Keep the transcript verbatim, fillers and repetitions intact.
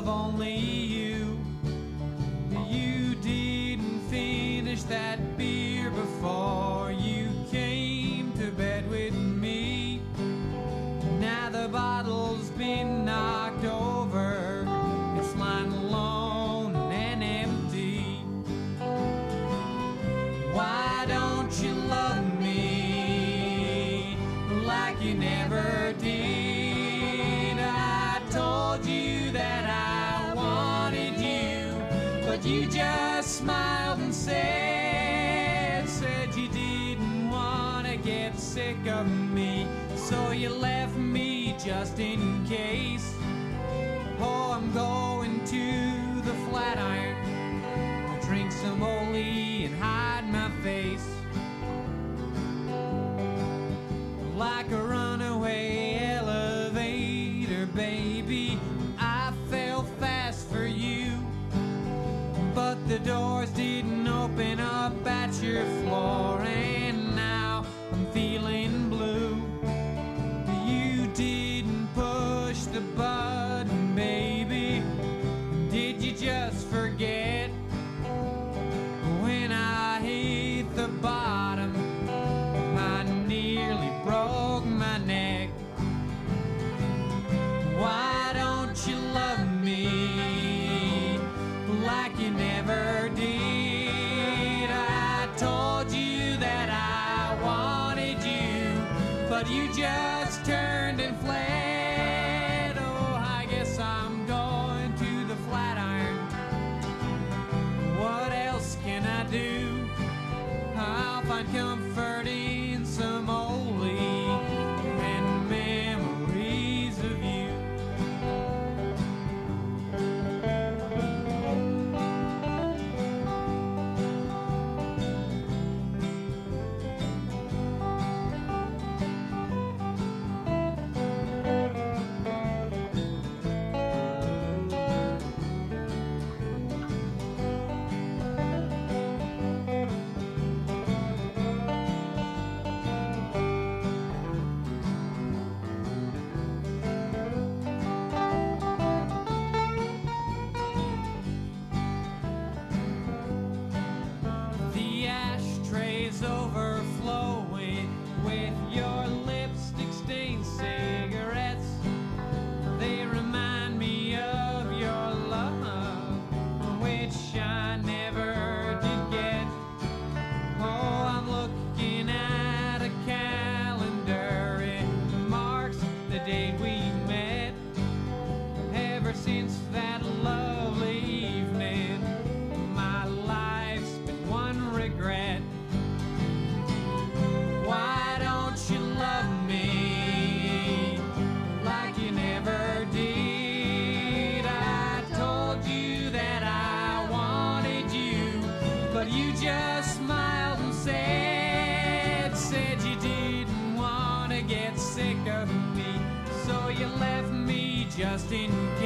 of only you. You didn't finish that beer before you came to bed with me. Now the bottle's been knocked over, it's lying alone and empty. Why don't you love me like you never did? I told you that I wanted you, but you just smiled and said, said you didn't want to get sick of me, so you left me just in case. Oh, I'm going to the Flatiron, I'll drink some Oli and hide my face. Like a runaway elevator, baby, I fell fast for you, but the doors didn't open up at your floor, and now I'm feeling blue. You didn't push the button, baby, did you just forget? When I hit the bottom, I nearly broke my neck. Why don't you love me like you never did? I told you that I wanted you, but you just turned and fled. Oh, I guess I'm going to the Flatiron. What else can I do? I'll find comfort in some Oli and memories of you. Overflowing with your lipstick stained cigarettes. They remind me of your love, which I never did get. Oh, I'm looking at a calendar, it marks the date we met. Ever since that lovely evening, my life's been one regret. Why don't you love me like you never did? I told you that I wanted you, but you just smiled and said, said you didn't want to get sick of me, so you left me just in case.